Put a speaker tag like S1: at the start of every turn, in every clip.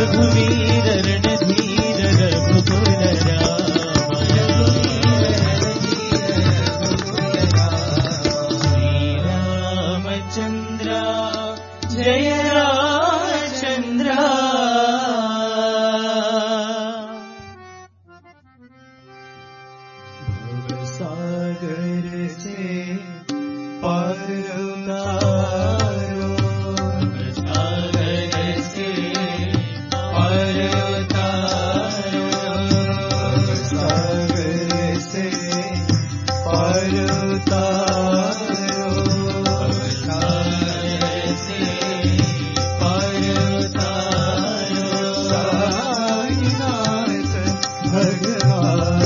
S1: रघुवीर रणधीर रघुकुल राम श्री रामचंद्र जय रामचंद्र। भवसागर से पार उतारो, सागर से पार उतारो, सागर से पार उतारो, सागर से पार उतारो। साईनाथ भगवान,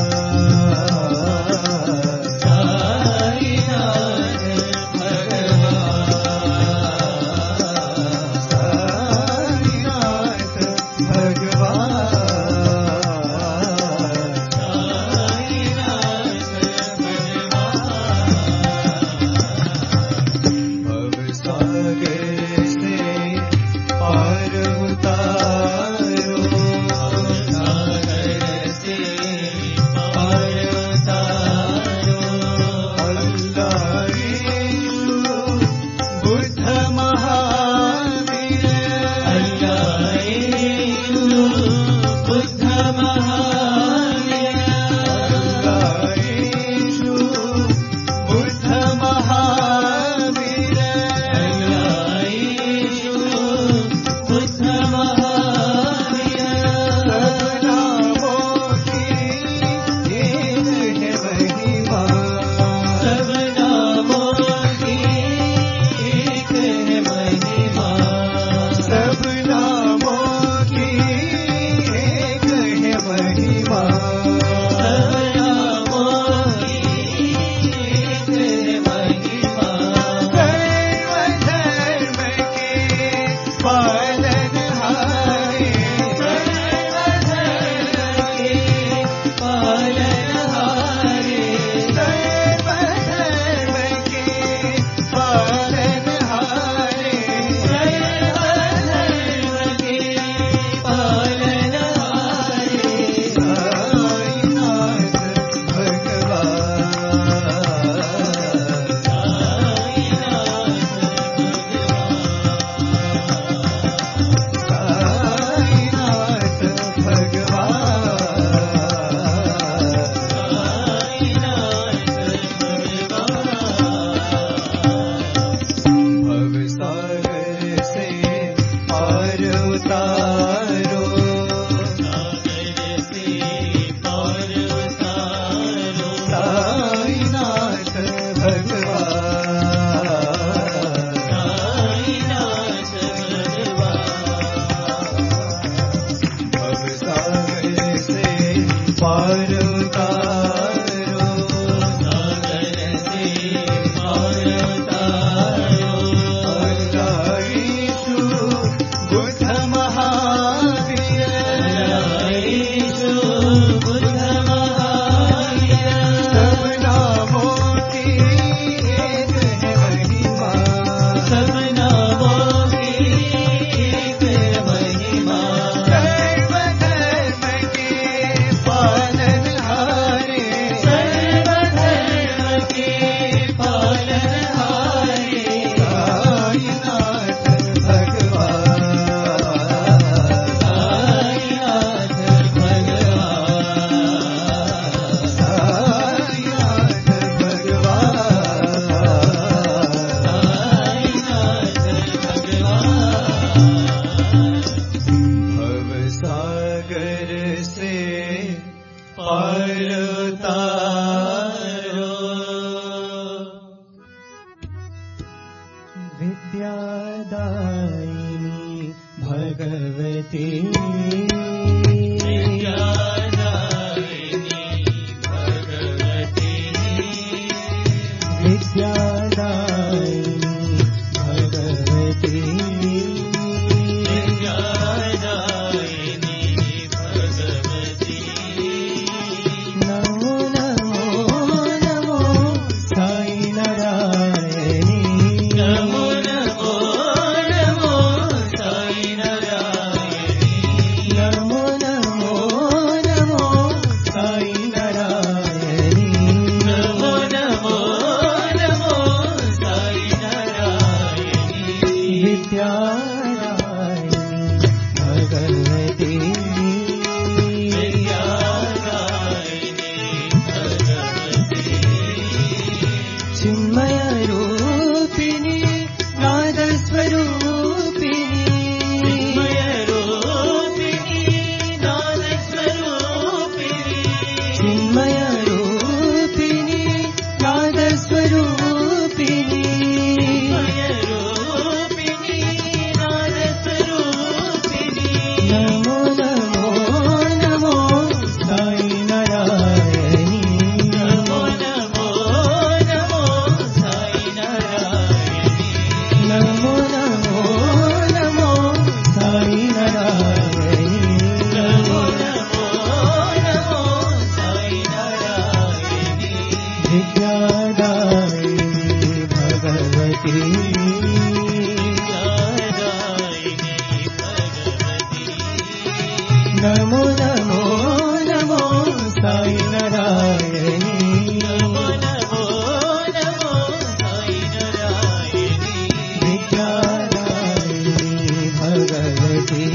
S1: नमो नमो नमो साई नारायणी नमो नमो नमो साई नारायणी विद्यादायिनी भगवती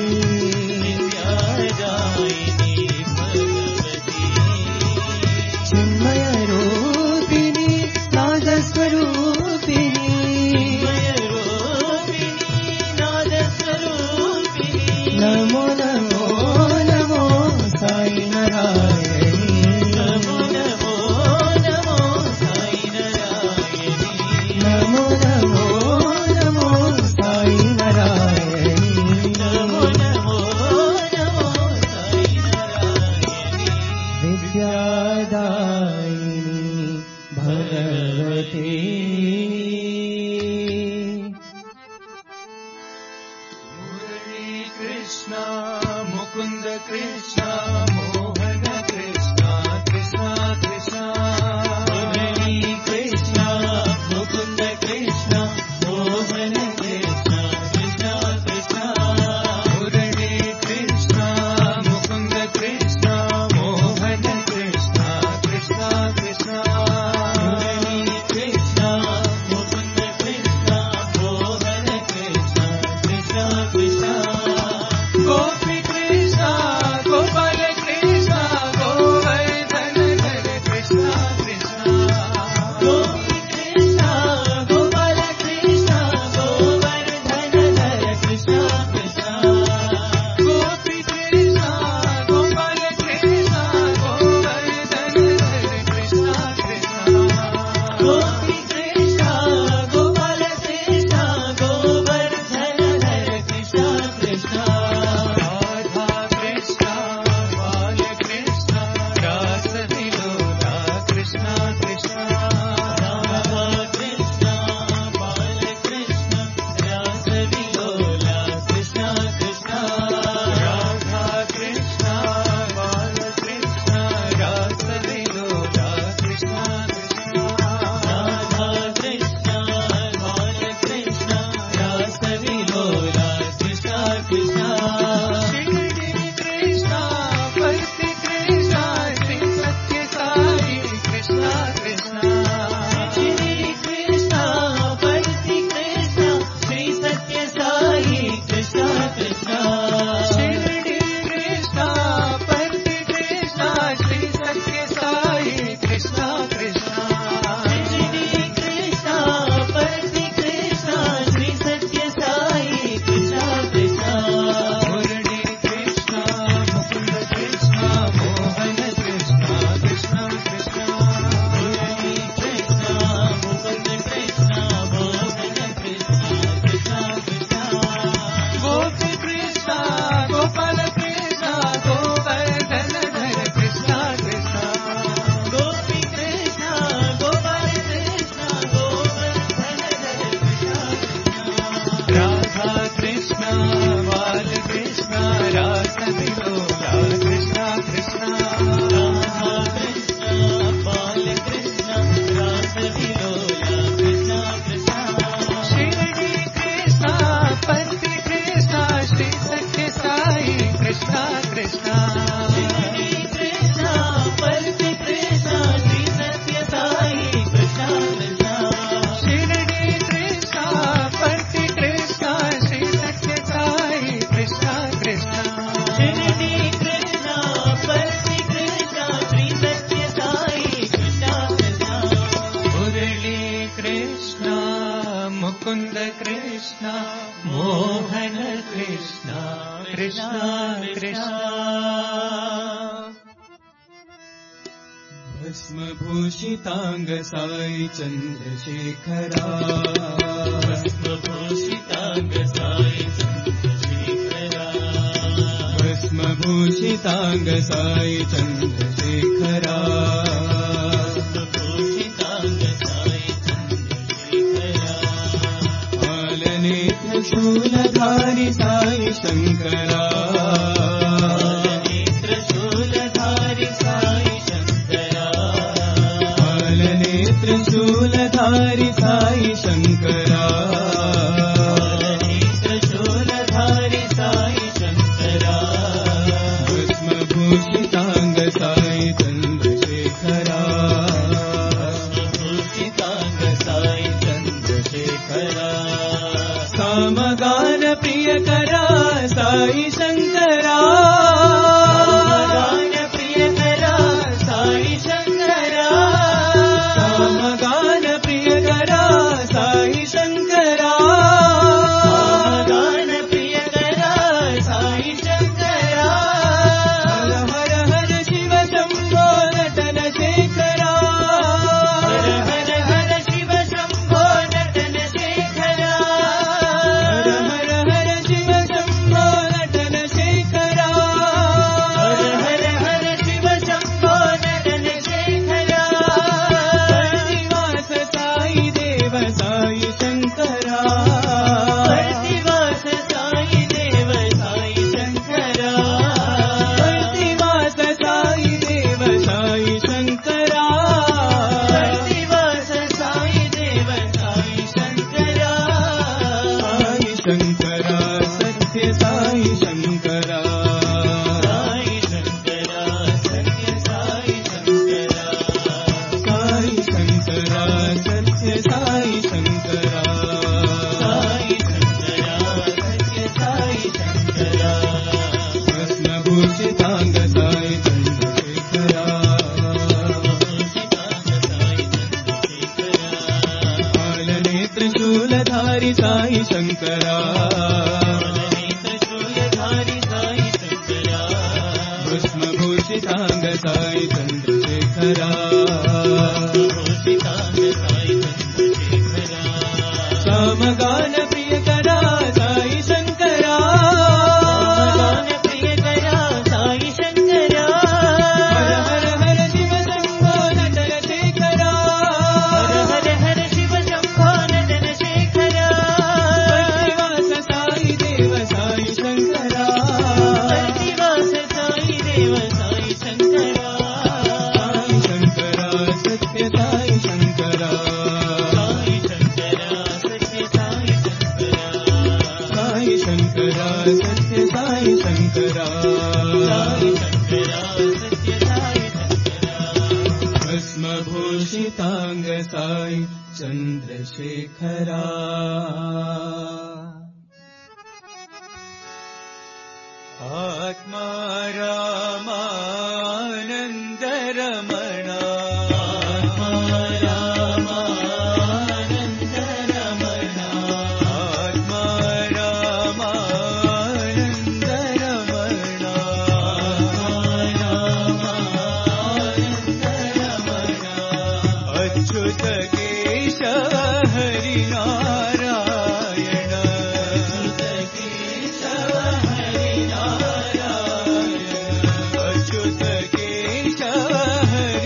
S1: विद्यादायिनी भगवती चिन्मय रूपिणी नादस्वरूपिणी नमो नमो नमो साई नारायणी नमो नमो नमो साई नारायणी नमो नमो नमो साई नारायणी नमो नमो नमो साई नारायणी विद्यादायिनी भगवती कृष्णा मुकुंद कृष्णा मोहन कृष्णा कृष्णा कृष्णा मुरली कृष्णा मुकुंद कृष्णा मोहन कृष्णा कृष्णा कृष्णा मुरली कृष्णा मुकुंद कृष्णा मोहन कृष्णा कृष्णा कृष्णा मुरली कृष्णा मुकुंद कृष्णा मोहन कृष्णा कृष्णा कृष्णा गोपी कृष्णा गोपाल कृष्णा गोवर्धन धर कृष्णा कृष्णा गोपी कृष्णा गोपाल कृष्णा गोवर्धन धर कृष्णा कृष्णा गोपी कृष्णा गोपाल कृष्णा गोवर्धन धर कृष्णा कृष्णा गोपी कृष्णा गोपाल कृष्णा गोवर्धन धर कृष्णा कृष्णा मुकुंद कृष्णा मोहन कृष्णा कृष्णा कृष्णा भस्मभूषितांग साई चंद्रशेखरा भस्मभूषितांग साई चंद्रशेखरा भस्मभूषितांग साई चंद्रशेखरा शूलधारी साई शंकरा शूलधारी साई शंकरा नेत्र शूलधारी साई शंकरा नेत्र शूलधारी साई शंकरा साई शंकरा सामगान प्रियकरा साई शंकरा सामगान प्रियकरा साई शंकरा सामगान प्रियकरा साई शंकरा हर हर हर शिव शंभो नटन शेखरा हर हर हर शिव शंभो नटन शेखरा हर हर हर शिव शंभो नटन शेखरा हर हर हर शिव शंभो नटन शेखरा प्रतिवास साई देव साई शंकरा प्रतिवास साई देव साई शंकरा प्रतिवास साई देव साई शंकरा प्रतिवास साई देव साई शंकरा साई शंकरा सत्य साई शंकरा साई शंकरा सत्य साई शंकरा साई शंकरा सत्य साई शंकरा साई शंकरा सत्य साई शंकरा भस्मभूषितांग साई चंद्रशेखरा कालनेत्र शूलधारी साई शंकरा भस्मभूषितांग साई चंद्रशेखरा सामगान प्रियकरा साई शंकरा सामगान प्रियकरा साई शंकरा हर हर हर शिव शंभो नटन शेखरा हर हर हर शिव शंभो नटन शेखरा प्रतिवास साई देव साई शंकरा प्रतिवास साई देव साई शंकरा साई शंकरा सत्य साई शंकरा साई शंकरा सत्य साई शंकरा साई शंकरा सत्य साई शंकरा साई शंकरा सत्य साई शंकरा भस्मभूषितांग साई चंद्रशेखरा आत्मा रामानंद रमणा आत्मा रामानंद रमणा आत्मा रामानंद रमणा आत्मा रामानंद रमणा अच्युत केशव हरि नारायण अच्युत केशव हरि नारायण अच्युत केशव हरि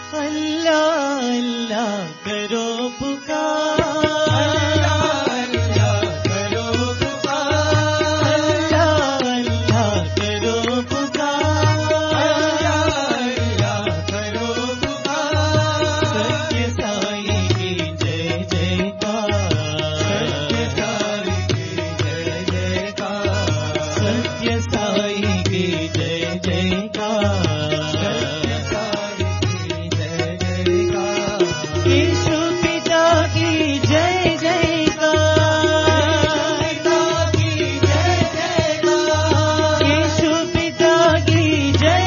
S1: अल्लाह अल्लाह करो पुकार, अल्लाह करो पुकार, अल्लाह अल्लाह करो पुकार, अल्लाह करो पुकार। सत्य साई की जय जयकार, सत्य साई की जय जयकार, सत्य साई की जय जयकार, सत्य साई की जय जयकार। यीशु पिता की जय जयकार, पिता की जय जयकार, यीशु पिता की जय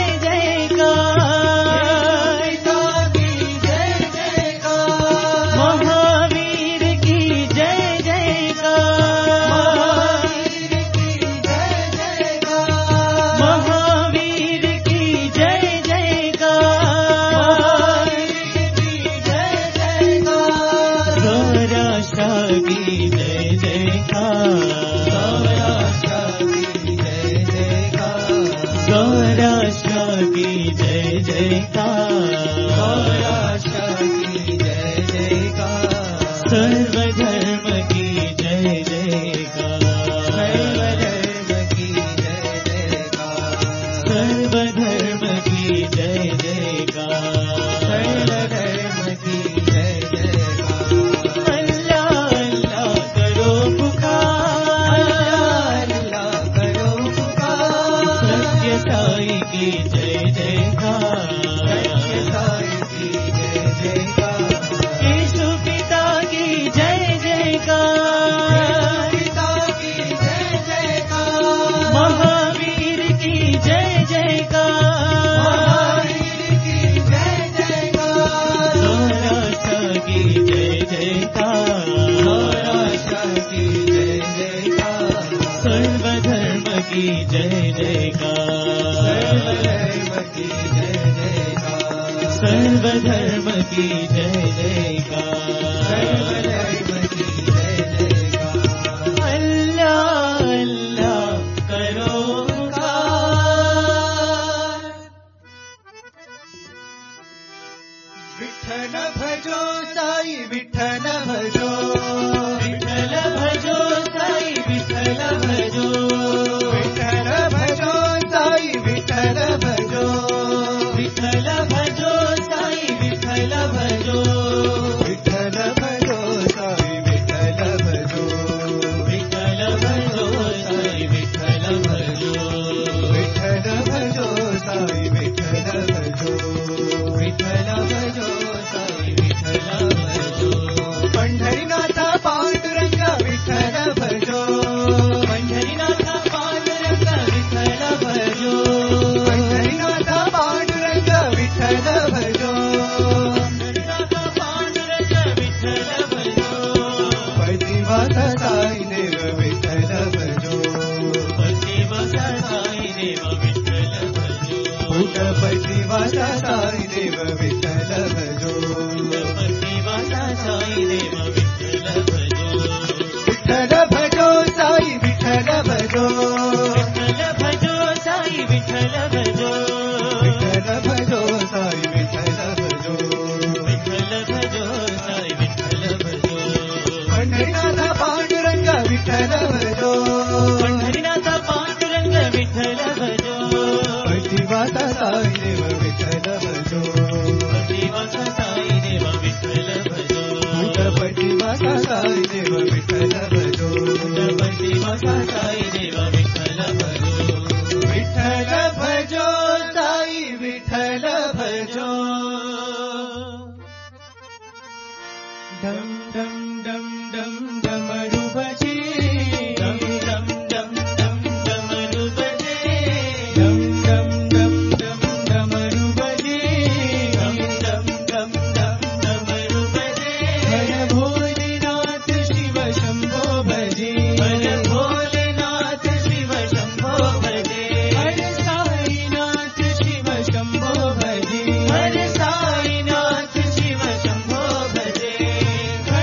S1: जयकार, पिता की जय जयकार। महावीर की जय जयकार, महावीर की जय जयकार, महावीर की जय जयकार। सौराष्ट्र की जय जयकार, सौराष्ट्र की जय जयकार, सौराष्ट्र की जय जयकार, सौराष्ट्र की जय जयकार। सर्वधर्म की जय जयकार, सर्वधर्म की जय जयकार, सर्वधर्म की जय जयकार, सर्वधर्म की जय जयकार। अल्लाह अल्लाह करो पुकार, अल्लाह करो पुकार। सत्य साई की जय जयकार, सत्य साई की जय जयकार। यीशु पिता की जय जयकार, पिता की जय जयकार। महावीर की जय जयकार, महावीर की जय जयकार। सौराष्ट्र की जय जयकार, सौराष्ट्र की जय जयकार। सर्वधर्म की जय जयकार, सर्वधर्म की जय जयकार, सर्वधर्म की जय जयकार, सर्वधर्म की जय जयकार। अल्लाह अल्लाह करो पुकार। विठ्ठल भजो साई विठ्ठल भजो, विठ्ठल भजो साई विठ्ठल भजो, विठ्ठल भजो साई विठ्ठल भजो, विठ्ठल भजो साई विठ्ठल भजो, विठ्ठल भजो साई विठ्ठल भजो, विठ्ठल भजो साई विठ्ठल भजो, विठ्ठल भजो साई विठ्ठल भजो, विठ्ठल भजो साई विठ्ठल भजो। पंढरीनाथ पांडुरंग विठ्ठल भजो, पंढरीनाथ पांडुरंग विठ्ठल भजो, पंढरीनाथ पांडुरंग विठ्ठल भजो, पंढरीनाथ पांडुरंग विठ्ठल भजो। पतिवास साई देव विठ्ठल भजो, पतिवास साई देव विठ्ठल भजो, पतिवास साई देव विठ्ठल भजो, पतिवास साई देव विठ्ठल भजो। विठ्ठल भजो साई विठ्ठल भजो, विठ्ठल भजो साई विठ्ठल भजो, विठ्ठल भजो साई विठ्ठल भजो, विठ्ठल भजो साई विठ्ठल भजो। पंढरीनाथ पांडुरंग विठ्ठल भजो, पंढरीनाथ पांडुरंग विठ्ठल भजो, पतिवास साई देव विठ्ठल भजो, पतिवास साई देव विठ्ठल भजो, पतिवास साई देव विठ्ठल भजो, पतिवास साई देव विठ्ठल भजो। विठ्ठल भजो साई विठ्ठल भजो। डम डम डम डम डमरू बजे, डम डम डम डम डमरू बजे, डम डम डम डम डमरू बजे, डम डम डम डम डमरू बजे। हर भोलेनाथ शिव शंभो भजे, हर भोलेनाथ शिव शंभो भजे, हर साईनाथ शिव शंभो भजे, हर साईनाथ शिव शंभो भजे।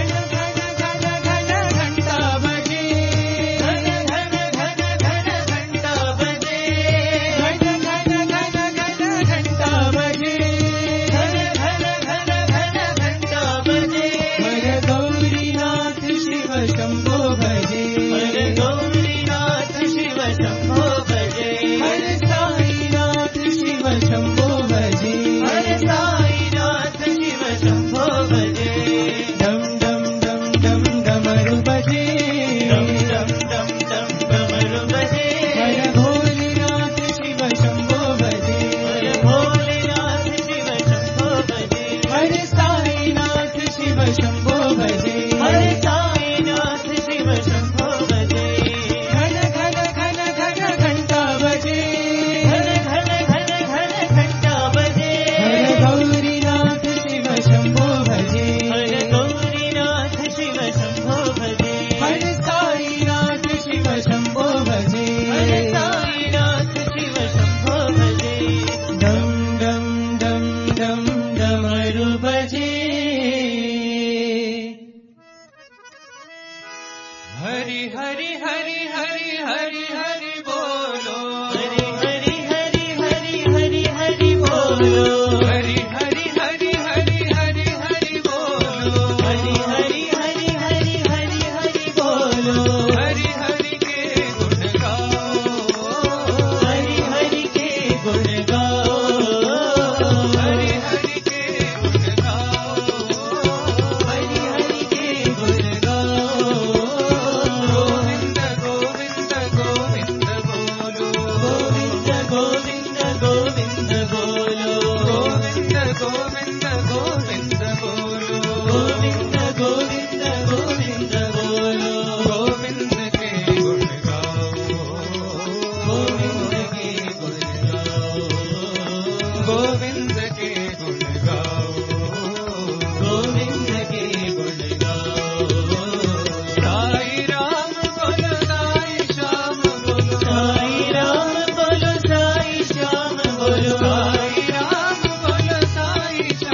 S2: गोविंद गोविंद बोलो,
S1: गोविंद गोविंद गोविंद बोलो,
S2: गोविंद के गुण गाओ,
S1: गोविंद के गुण गाओ,
S2: गोविंद के गुण गाओ,
S1: गोविंद के गुण गाओ।
S2: साई राम बोलो साई श्याम बोलो,
S1: साई राम बोलो साई श्याम बोलो,
S2: साई राम बोलो साई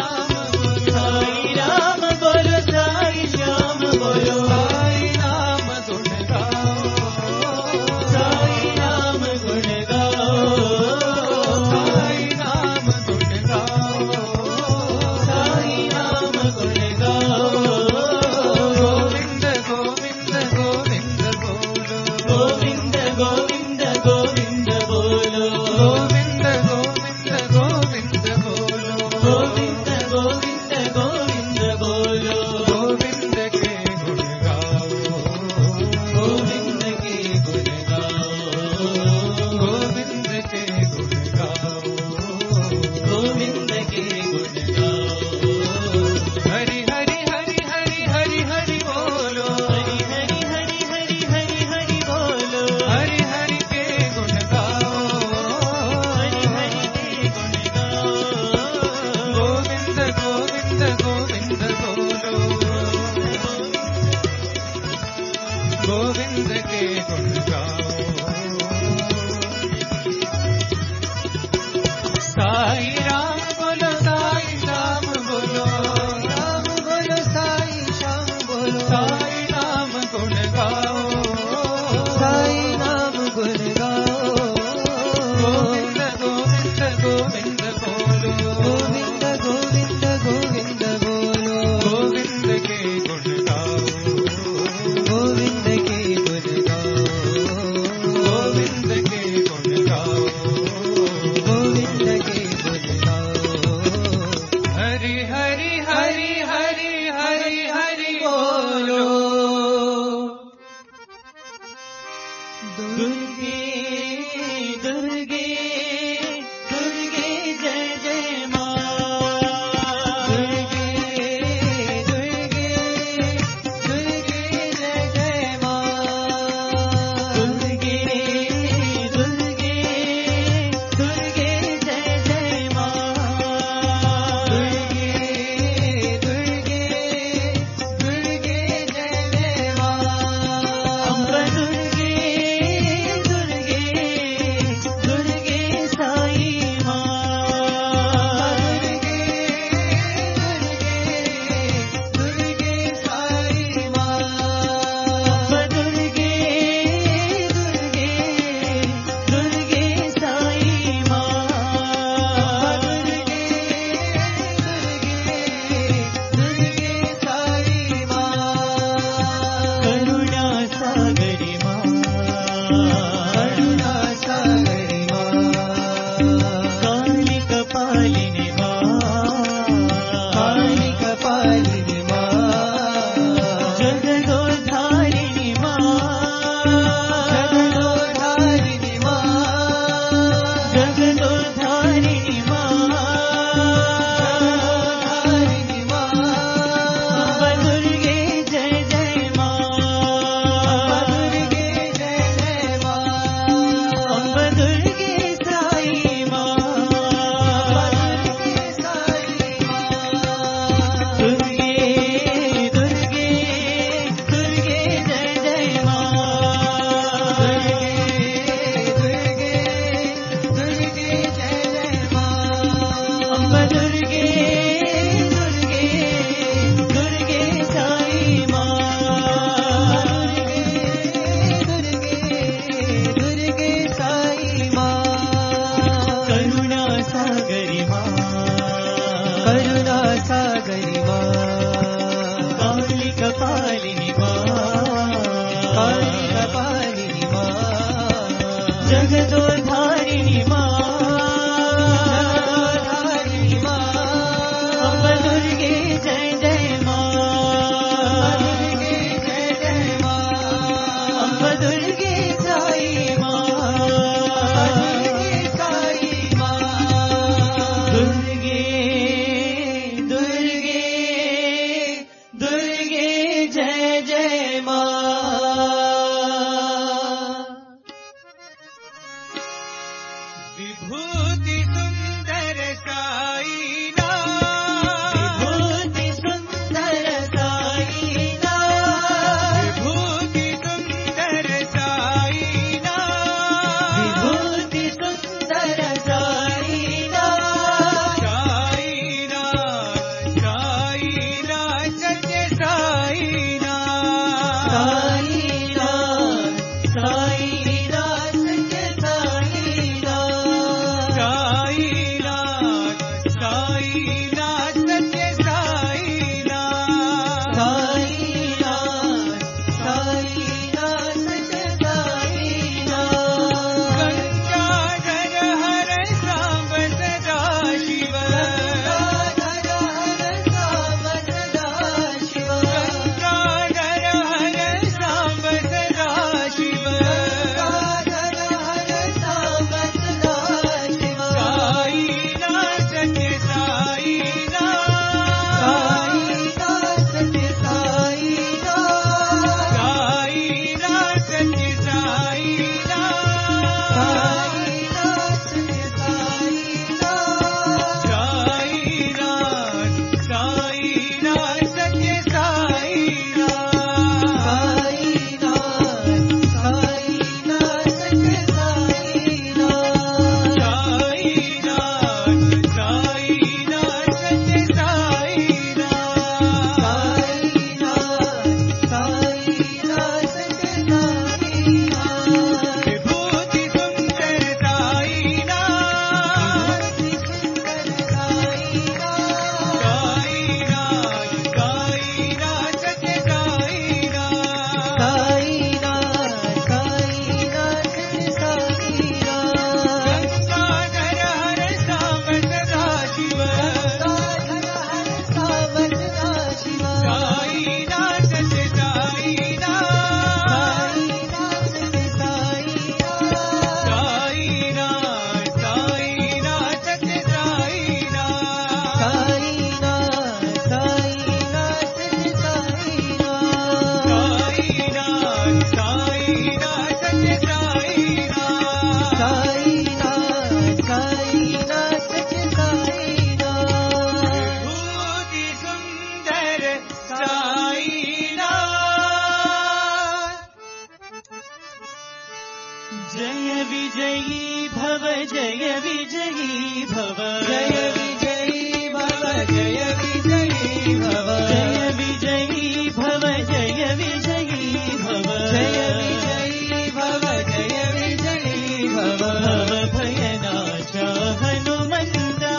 S1: जय विजयी भव
S2: जय विजयी भव जय विजयी भव
S1: जय विजयी भव जय विजयी भव
S2: जय विजयी भव जय विजयी भव
S1: भव भयनाशा हनुमन्ता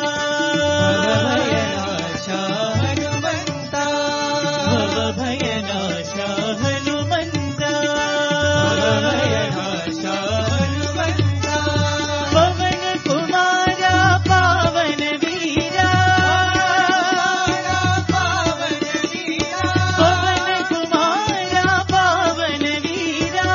S2: भयनाशा हनुमन्ता
S1: भव भयनाशा हनुमन्ता
S2: भयनाशा हनुमन्ता
S1: पवन कुमारा पावन वीरा
S2: पावन वीरा
S1: पवन कुमारा पावन वीरा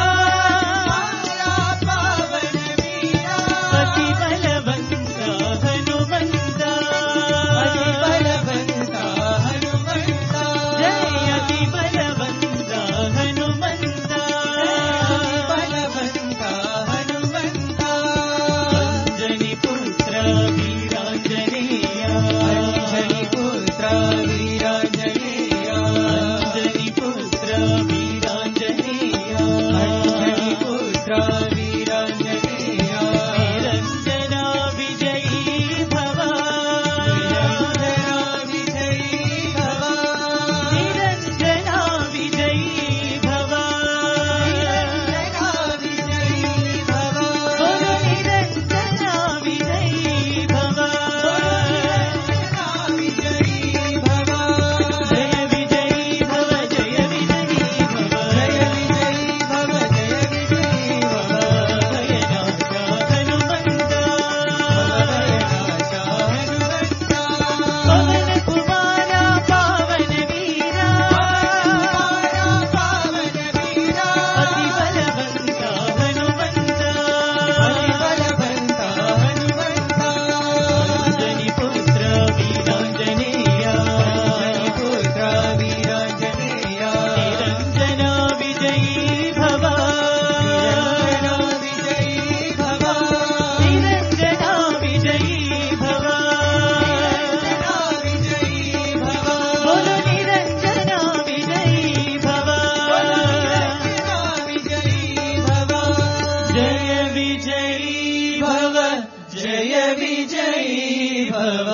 S2: पावन वीरा
S1: अति बलवन्ता हनुमन्ता
S2: अति बलवन्ता हनुमन्ता
S1: जय अति बलवन्ता हनुमन्ता
S2: बलवन्ता हनुमन्ता
S1: अंजनी पुत्र वीरांजनेया
S2: अंजनी पुत्र वीरांजनेया
S1: अंजनी पुत्र वीरांजनेया
S2: अंजनी पुत्र वीरांजनेया
S1: निरंजना विजयी भव
S2: निरञ्जना विजयी भव
S1: निरंजना विजयी भव
S2: निरञ्जना विजयी भव
S1: बोलो निरंजना विजयी भव
S2: निरञ्जना विजयी भव
S1: जय विजयी भव जय विजयी भव
S2: जय विजयी भव जय विजयी भव
S1: भयनाशा हनुमन्ता
S2: भयनाशा हनुमन्ता
S1: पवन कुमारा पावन वीरा
S2: पावन वीरा
S1: अति बलवन्ता हनुमन्ता
S2: अति बलवन्ता हनुमन्ता
S1: अंजनी पुत्र वीरांजनेया
S2: अंजनी पुत्र वीरांजनेया
S1: निरंजना विजयी भव
S2: निरञ्जना विजयी भव
S1: निरंजना विजयी भव
S2: निरञ्जना विजयी भव
S1: बोलो निरंजना विजयी भव
S2: निरञ्जना विजयी भव
S1: जय विजयी भव जय विजयी भव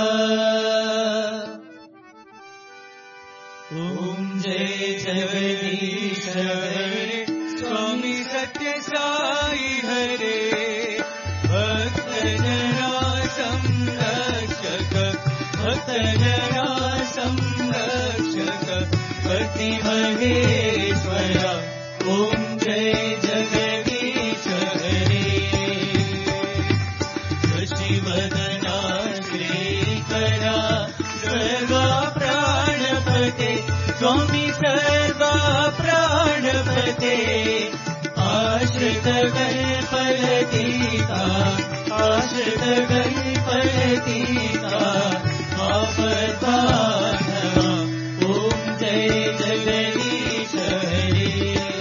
S1: ॐ जय जगदीश हरे
S2: स्वामी सत्य साई हरे भक्तजना संरक्षक
S1: भक्तजना संरक्षक पति महेश्वर ॐ जय जगदीश हरे शशिवदना श्रीकरा सर्वा प्राणपते स्वामी सर्वा प्राणपते आश्रित कल्पलतीका आश्रित कल्पलतीका आपद्बान्धवा ॐ जय जगदीश हरे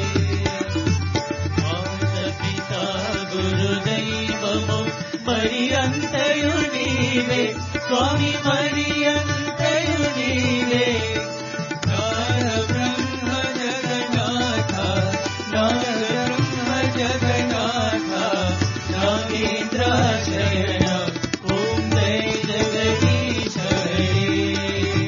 S1: माता गुरुदैवमो मरियन्तयुनीवे स्वामी मरियन्तयुनीवे
S2: नाद ब्रह्म जगन्नाथ
S1: नाद ब्रह्म जगन्नाथ नागेन्द्राशयन ॐ जय जगदीश हरे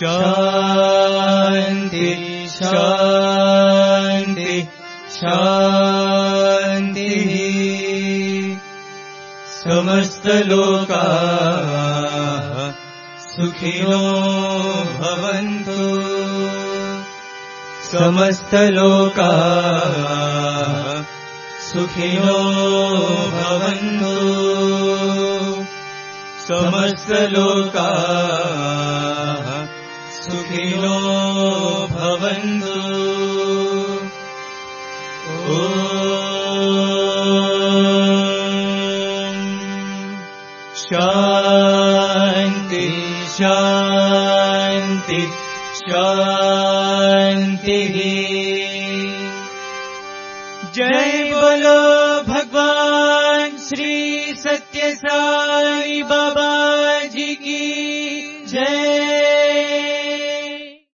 S1: शान्ति शान्ति शान्तिः समस्तलोकाः सुखिनो भवन्तु समस्तलोकाः सुखिनो भवन्तु समस्तलोकाः सुखिनो भवन्तु ॐ शान्ति शान्ति शान्तिः जय बोलो भगवान श्री सत्य साई बाबा